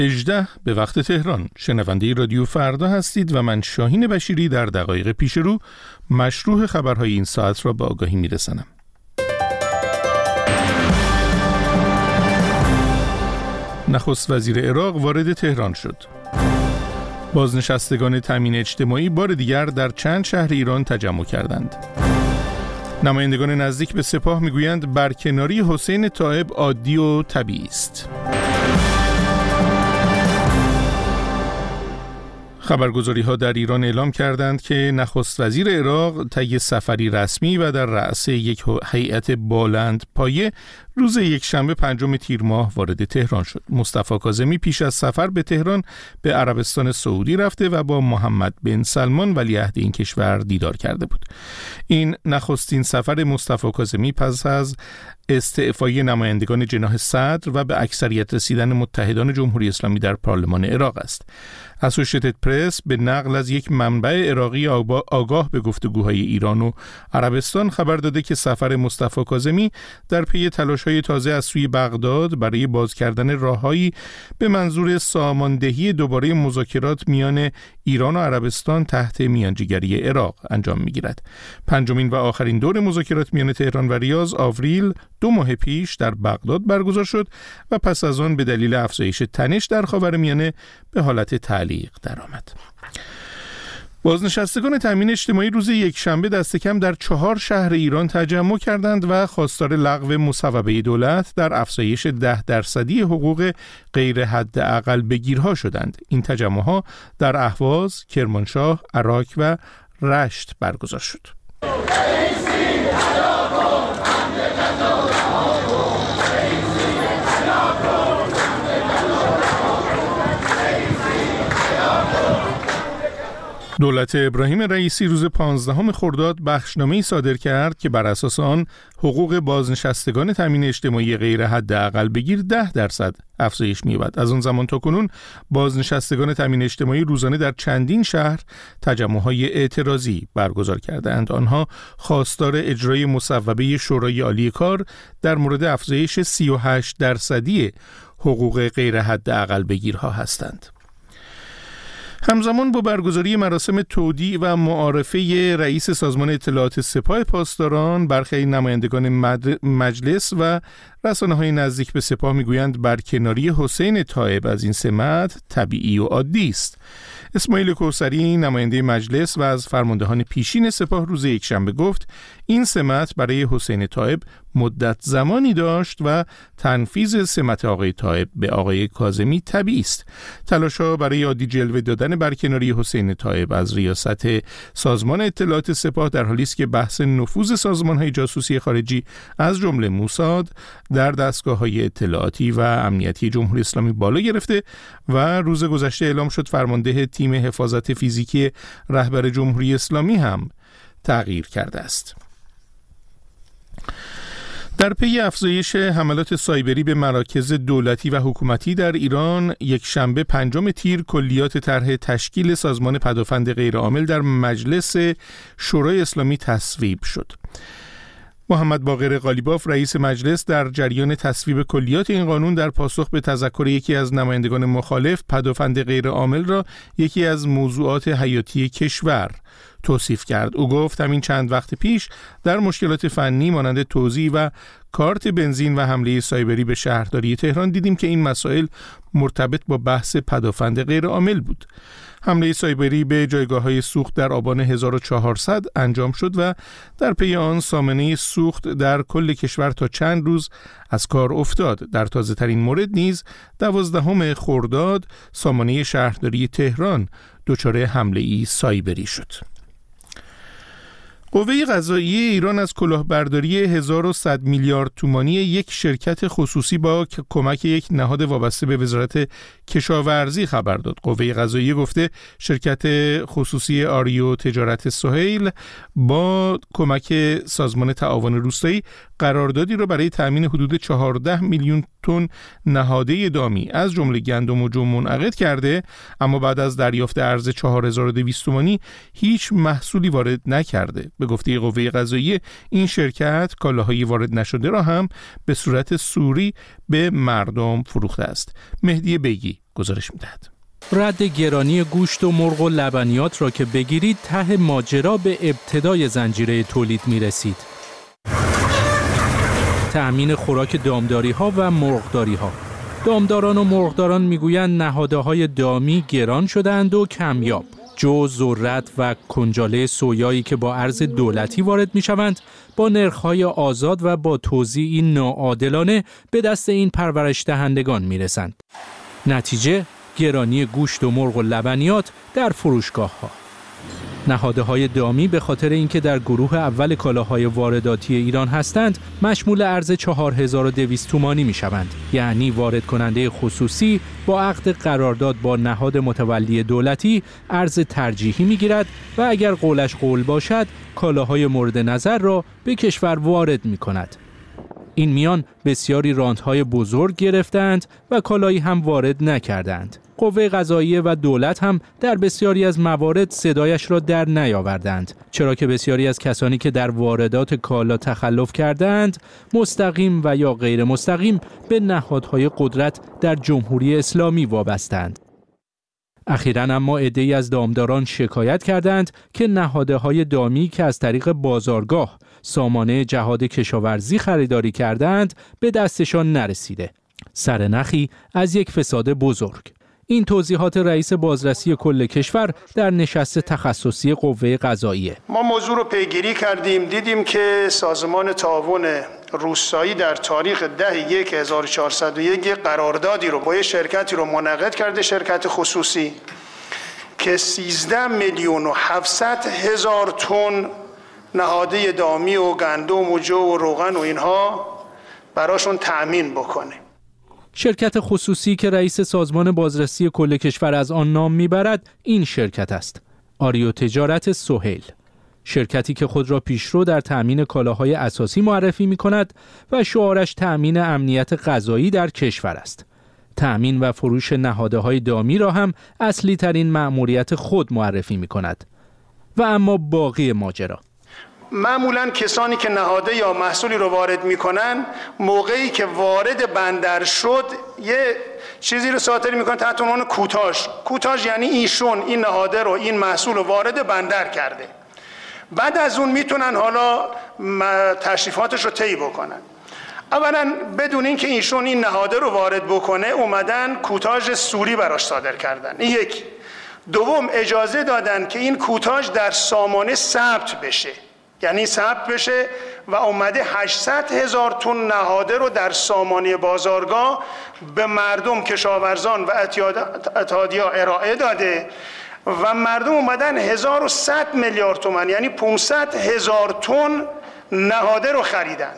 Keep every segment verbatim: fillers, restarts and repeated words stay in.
هجده به وقت تهران. شنونده رادیو فردا هستید و من شاهین بشیری در دقایق پیش رو مشروح خبرهای این ساعت را به آگاهی میرسانم. نخست وزیر عراق وارد تهران شد. بازنشستگان تامین اجتماعی بار دیگر در چند شهر ایران تجمع کردند. نمایندگان نزدیک به سپاه میگویند برکناری حسین طایب عادی و طبیعی است. خبرگزاری ها در ایران اعلام کردند که نخست وزیر عراق طی سفری رسمی و در رأس یک هیئت بلند پایه روز یکشنبه پنجم تیر ماه وارد تهران شد. مصطفی کاظمی پیش از سفر به تهران به عربستان سعودی رفته و با محمد بن سلمان ولیعهد این کشور دیدار کرده بود. این نخستین سفر مصطفی کاظمی پس از استعفای نمایندگان جناح صدر و به اکثریت رسیدن متحدان جمهوری اسلامی در پارلمان عراق است. اسوشیتد پرس به نقل از یک منبع عراقی آگاه به گفتگوهای ایران و عربستان خبر داده که سفر مصطفی کاظمی در پی تلاش‌های تازه از سوی بغداد برای باز کردن راههایی به منظور ساماندهی دوباره مذاکرات میان ایران و عربستان تحت میانجیگری عراق انجام می‌گیرد. پنجمین و آخرین دور مذاکرات میان تهران و ریاض آوریل دو ماه پیش در بغداد برگزار شد و پس از آن به دلیل افزایش تنش در خاورمیانه به حالت تعلیق درآمد. بازنشستگان تامین اجتماعی روز یکشنبه دست کم در چهار شهر ایران تجمع کردند و خواستار لغو مصوبه دولت در افزایش ده درصدی حقوق غیر حداقل بگیرها شدند. این تجمع‌ها در اهواز، کرمانشاه، عراق و رشت برگزار شد. دولت ابراهیم رئیسی روز پانزدهم خرداد بخشنامه‌ای صادر کرد که بر اساس آن حقوق بازنشستگان تامین اجتماعی غیر حداقل بگیر ده درصد افزایش می‌یابد. از آن زمان تا کنون بازنشستگان تامین اجتماعی روزانه در چندین شهر تجمع‌های اعتراضی برگزار کردند. آنها خواستار اجرای مصوبه شورای عالی کار در مورد افزایش سی و هشت درصدی حقوق غیر حداقل بگیرها هستند. همزمان با برگزاری مراسم تودیع و معارفه رئیس سازمان اطلاعات سپاه پاسداران، برخی نمایندگان مجلس و رسانه‌های نزدیک به سپاه میگویند برکناری حسین طایب از این سمت طبیعی و عادی است. اسماعیل کوثری نماینده مجلس و از فرماندهان پیشین سپاه روز یکشنبه گفت این سمت برای حسین طایب مدت زمانی داشت و تنفیذ سمت آقای طایب به آقای کاظمی طبیعی است. تلاش‌ها برای عادی جلوه دادن برکناری حسین طایب از ریاست سازمان اطلاعات سپاه در حالی است که بحث نفوذ سازمان‌های جاسوسی خارجی از جمله موساد در دستگاه‌های اطلاعاتی و امنیتی جمهوری اسلامی بالا گرفته و روز گذشته اعلام شد فرمانده تیم حفاظت فیزیکی رهبر جمهوری اسلامی هم تغییر کرده است. در پی افزایش حملات سایبری به مراکز دولتی و حکومتی در ایران، یک شنبه پنجم تیر کلیات طرح تشکیل سازمان پدافند غیرعامل در مجلس شورای اسلامی تصویب شد. محمد باقر قالیباف رئیس مجلس در جریان تصویب کلیات این قانون در پاسخ به تذکر یکی از نمایندگان مخالف پدافند غیرعامل را یکی از موضوعات حیاتی کشور توصیف کرد. او گفت همین چند وقت پیش در مشکلات فنی مانند توزیع و کارت بنزین و حمله سایبری به شهرداری تهران دیدیم که این مسائل مرتبط با بحث پدافند غیرعامل بود. حمله سایبری به جایگاه‌های سوخت در آبان هزار و چهارصد انجام شد و در پی آن سامانه سوخت در کل کشور تا چند روز از کار افتاد. در تازه‌ترین مورد نیز دوازدهم خرداد سامانه شهرداری تهران دچار حمله سایبری شد. قوه قضاییه ایران از کلاهبرداری هزار و صد میلیارد تومانی یک شرکت خصوصی با کمک یک نهاد وابسته به وزارت کشاورزی خبر داد. قوه قضاییه گفته شرکت خصوصی آریو تجارت سهیل با کمک سازمان تعاون روستایی قراردادی را برای تأمین حدود چهارده میلیون تن نهاده دامی از جمله گندم و جو منعقد کرده، اما بعد از دریافت ارز چهار هزار و دویست تومانی هیچ محصولی وارد نکرده. به گفته قوه قضاییه این شرکت کالاهای وارد نشده را هم به صورت سوری به مردم فروخته است. مهدی بیگی گزارش می‌دهد. رد گرانی گوشت و مرغ و لبنیات را که بگیرید، ته ماجرا به ابتدای زنجیره تولید می‌رسید. تأمین خوراک دامداری‌ها و مرغداری‌ها. دامداران و مرغداران میگویند نهادهای دامی گران شدند و کمیاب. جو، ذرت و کنجاله سویایی که با ارز دولتی وارد میشوند، با نرخ‌های آزاد و با توزیعی ناعادلانه به دست این پرورش دهندگان میرسند. نتیجه گرانی گوشت و مرغ و لبنیات در فروشگاه‌ها. نهادهای دامی به خاطر اینکه در گروه اول کالاهای وارداتی ایران هستند، مشمول ارز چهار هزار و دویست تومانی میشوند. یعنی وارد کننده خصوصی با عقد قرارداد با نهاد متولی دولتی ارز ترجیحی میگیرد و اگر قولش قول باشد، کالاهای مورد نظر را به کشور وارد میکند. این میان بسیاری رانت‌های بزرگ گرفتند و کالایی هم وارد نکردند. قوه قضاییه و دولت هم در بسیاری از موارد صدایش را در نیاوردند، چرا که بسیاری از کسانی که در واردات کالا تخلف کردند مستقیم و یا غیر مستقیم به نهادهای قدرت در جمهوری اسلامی وابستند. اخیراً اما عده‌ای از دامداران شکایت کردند که نهادهای دامی که از طریق بازارگاه سامانه جهاد کشاورزی خریداری کردند به دستشان نرسیده. سرنخی از یک فساد بزرگ. این توضیحات رئیس بازرسی کل کشور در نشست تخصصی قوه قضاییه. ما موضوع رو پیگیری کردیم، دیدیم که سازمان تعاون روستایی در تاریخ ده یک هزار و چهارصد و یک قراردادی رو با شرکتی رو منعقد کرده، شرکت خصوصی، که سیزده میلیون و هفتصد هزار تن نهاده دامی و گندم و جو و روغن و اینها براشون تأمین بکنه. شرکت خصوصی که رئیس سازمان بازرسی کل کشور از آن نام میبرد این شرکت است، آریو تجارت سهیل. شرکتی که خود را پیشرو در تأمین کالاهای اساسی معرفی میکند و شعارش تأمین امنیت غذایی در کشور است. تأمین و فروش نهادهای دامی را هم اصلی ترین مأموریت خود معرفی میکند. و اما باقی ماجرا، معمولاً کسانی که نهاده یا محصولی رو وارد میکنن، موقعی که وارد بندر شد یه چیزی رو صادر میکنن تحت عنوان کوتاژ. کوتاژ یعنی ایشون این نهاده رو، این محصول رو وارد بندر کرده. بعد از اون میتونن حالا تشریفاتش رو طی بکنن. اولا بدون اینکه ایشون این نهاده رو وارد بکنه، اومدن کوتاژ سوری براش صادر کردن. این یک. دوم، اجازه دادن که این کوتاژ در سامانه ثبت بشه، یعنی ثبت بشه و اومده هشتصد هزار تن نهاده رو در سامانه بازارگاه به مردم، کشاورزان و اتحادیه‌ها ارائه داده و مردم اومدن هزار و صد میلیارد تومان یعنی پانصد هزار تن نهاده رو خریدن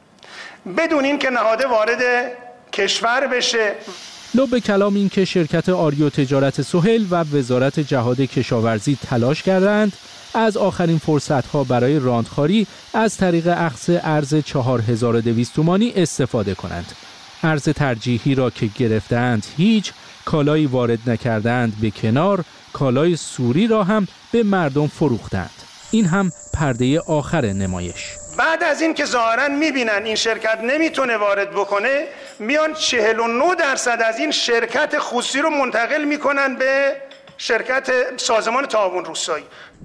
بدون این که نهاده وارد کشور بشه. لب به کلام این که شرکت آریو تجارت سهیل و وزارت جهاد کشاورزی تلاش کردند از آخرین فرصت‌ها برای راندخواری از طریق اخذ ارز چهار هزار و دویست تومانی استفاده کنند. ارز ترجیحی را که گرفتند هیچ، کالایی وارد نکردند به کنار، کالای سوری را هم به مردم فروختند. این هم پرده آخر نمایش. بعد از این که ظاهراً می‌بینن این شرکت نمیتونه وارد بکنه، میان چهل و نه درصد از این شرکت خصوصی رو منتقل میکنن به شرکت سازمان تعاون روستایی.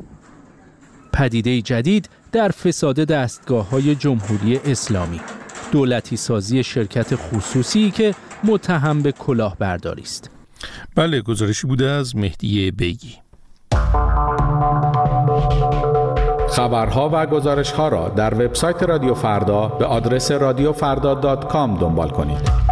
پدیده جدید در فساد دستگاه‌های جمهوری اسلامی، دولتی سازی شرکت خصوصی که متهم به کلاهبرداری است. بله، گزارشی بوده از مهدی بیگی. خبرها و گزارش‌ها را در وبسایت رادیو فردا به آدرس رادیو فردا دات کام دنبال کنید.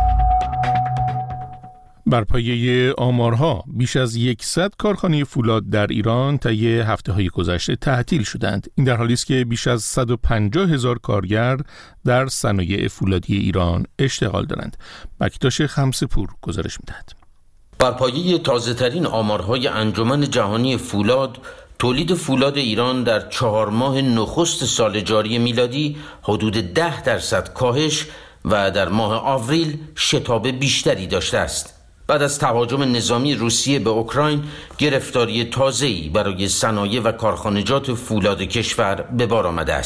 بر پایه آمارها بیش از صد کارخانه فولاد در ایران طی هفته‌های گذشته تعطیل شدند. این در حالی است که بیش از صد و پنجاه هزار کارگر در صنایع فولادی ایران اشتغال دارند. بکتاش خمسه‌پور گزارش می‌دهد. بر پایه تازه‌ترین آمارهای انجمن جهانی فولاد، تولید فولاد ایران در چهار ماه نخست سال جاری میلادی حدود ده درصد کاهش و در ماه آوریل شتاب بیشتری داشته است. بعد از تهاجم نظامی روسیه به اوکراین، گرفتاری تازه‌ای برای صنایع و کارخانجات فولاد کشور به بار آمده است.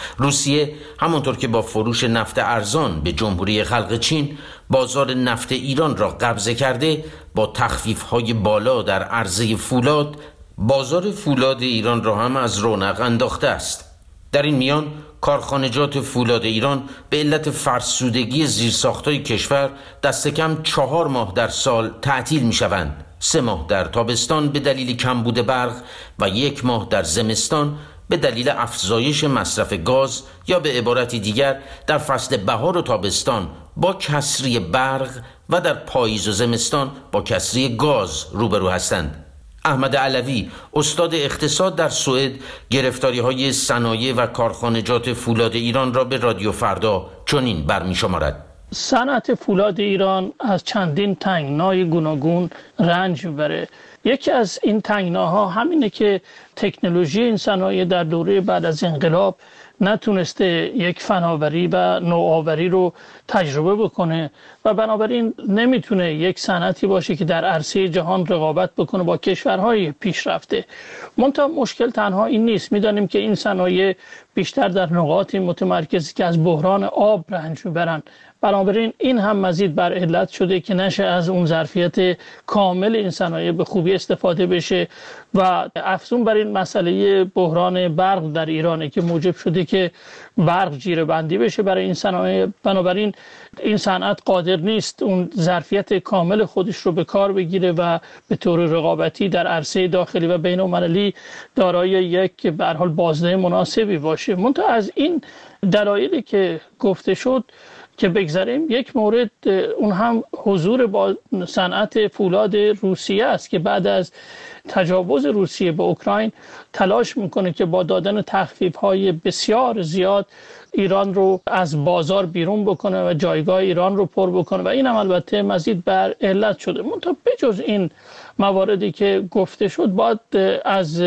روسیه همانطور که با فروش نفت ارزان به جمهوری خلق چین بازار نفت ایران را قبضه کرده، با تخفیف‌های بالا در عرضه فولاد بازار فولاد ایران را هم از رونق انداخته است. در این میان کارخانجات فولاد ایران به علت فرسودگی زیرساخت‌های کشور دست کم چهار ماه در سال تعطیل می‌شوند. سه ماه در تابستان به دلیل کمبود برق و یک ماه در زمستان به دلیل افزایش مصرف گاز، یا به عبارتی دیگر در فصل بهار و تابستان با کسری برق و در پاییز و زمستان با کسری گاز روبرو هستند. احمد علوی، استاد اقتصاد در سوئد، گرفتاری‌های صنایع و کارخانجات فولاد ایران را به رادیو فردا چنین برمی‌شمارد: صنعت فولاد ایران از چندین تنگنای گوناگون رنج میبره. یکی از این تنگناها همینه که تکنولوژی این صنایع در دوره بعد از انقلاب نتونسته یک فناوری و نوآوری رو تجربه بکنه و بنابراین نمیتونه یک صنعتی باشه که در عرصه جهان رقابت بکنه با کشورهای پیشرفته. منتها مشکل تنها این نیست. میدانیم که این صنایع بیشتر در نقاطی متمرکزی که از بحران آب رنج میبرن. بنابراین این هم مزید بر علت شده که نشه از اون ظرفیت کامل این صنایع به خوبی استفاده بشه و افزون بر این مسئله بحران برق در ایرانه که موجب شده که برق جیره بندی بشه برای این صنایع. بنابراین این صنعت قادر نیست اون ظرفیت کامل خودش رو به کار بگیره و به طور رقابتی در عرصه داخلی و بین المللی دارای یک به هر حال بازده مناسبی باشه. منتها از این دلایلی که گفته شد که بگذاریم، یک مورد اون هم حضور با صنعت فولاد روسیه است که بعد از تجاوز روسیه به اوکراین تلاش میکنه که با دادن تخفیف‌های بسیار زیاد ایران رو از بازار بیرون بکنه و جایگاه ایران رو پر بکنه و این هم البته مزید بر علت شده. منتها بجز این مواردی که گفته شد، باید از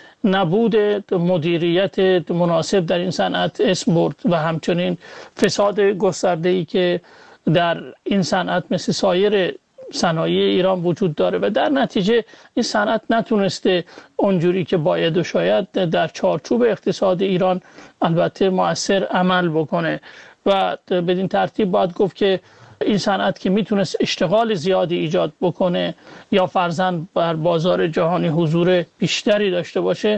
نبود مدیریت مناسب در این صنعت اسم برد و همچنین فساد گسترده‌ای که در این صنعت مثل سایر صنایع ایران وجود داره و در نتیجه این صنعت نتونسته اونجوری که باید و شاید در چارچوب اقتصاد ایران البته مؤثر عمل بکنه و بدین ترتیب باید گفت که این صنعت که میتونست اشتغال زیادی ایجاد بکنه یا فرضاً بر بازار جهانی حضور بیشتری داشته باشه،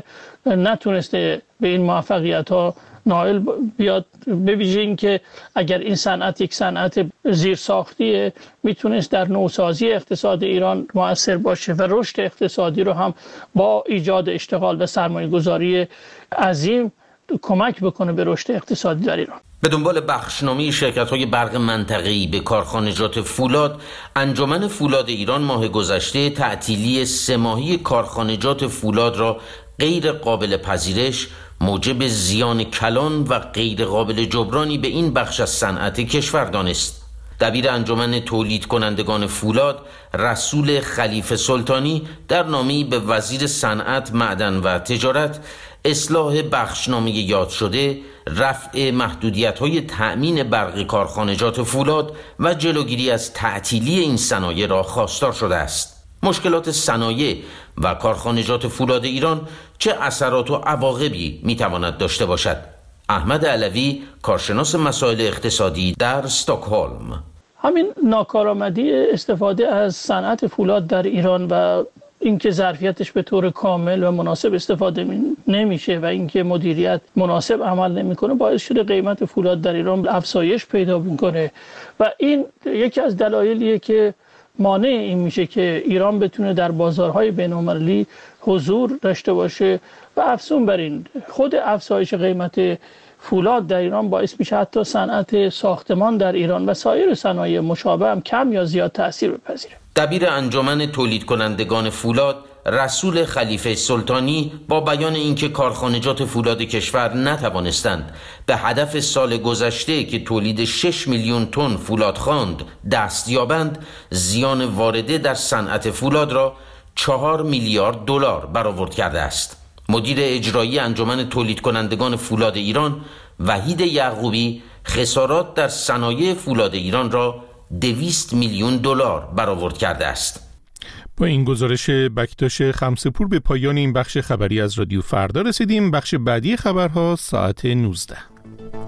نتونسته به این موفقیت ها نائل بیاد. به ویژه این که اگر این صنعت یک صنعت زیرساختیه، میتونست در نوسازی اقتصاد ایران مؤثر باشه و رشد اقتصادی رو هم با ایجاد اشتغال و سرمایه گذاری عظیم کمک بکنه به رشد اقتصادی در ایران. به دنبال بخشنامه شرکت‌های برق منطقه‌ای به کارخانجات فولاد، انجمن فولاد ایران ماه گذشته تعطیلی سه ماهی کارخانجات فولاد را غیر قابل پذیرش، موجب زیان کلان و غیر قابل جبرانی به این بخش از صنعت کشور دانست. دبیر انجمن تولید کنندگان فولاد رسول خلیفه سلطانی در نامه‌ای به وزیر صنعت، معدن و تجارت اصلاح بخشنامه یاد شده، رفع محدودیت‌های تأمین برق کارخانجات فولاد و جلوگیری از تعطیلی این صنایع را خواستار شده است. مشکلات صنایع و کارخانجات فولاد ایران چه اثرات و عواقبی میتواند داشته باشد؟ احمد علوی، کارشناس مسائل اقتصادی در استکهلم: همین ناکارآمدی استفاده از صنعت فولاد در ایران و اینکه ظرفیتش به طور کامل و مناسب استفاده نمیشه و اینکه مدیریت مناسب عمل نمیکنه باعث شده قیمت فولاد در ایران افزایش پیدا میکنه و این یکی از دلایلیه که مانع این میشه که ایران بتونه در بازارهای بین‌المللی حضور داشته باشه و افزون بر این خود افزایش قیمت فولاد در ایران باعث میشه حتی صنعت ساختمان در ایران و سایر صنایع مشابه هم کم یا زیاد تأثیر بپذیره. دبیر انجمن تولید کنندگان فولاد رسول خلیفه سلطانی با بیان اینکه کارخانجات فولاد کشور نتوانستند به هدف سال گذشته که تولید شش میلیون تن فولاد خواند دست یابند، زیان وارده در صنعت فولاد را چهار میلیارد دلار برآورد کرده است. مدیر اجرایی انجمن تولید کنندگان فولاد ایران وحید یعقوبی خسارات در صنایع فولاد ایران را دویست میلیون دلار برآورد کرده است. با این گزارش بکتاش خمسپور به پایان این بخش خبری از رادیو فردا رسیدیم. بخش بعدی خبرها ساعت نوزده.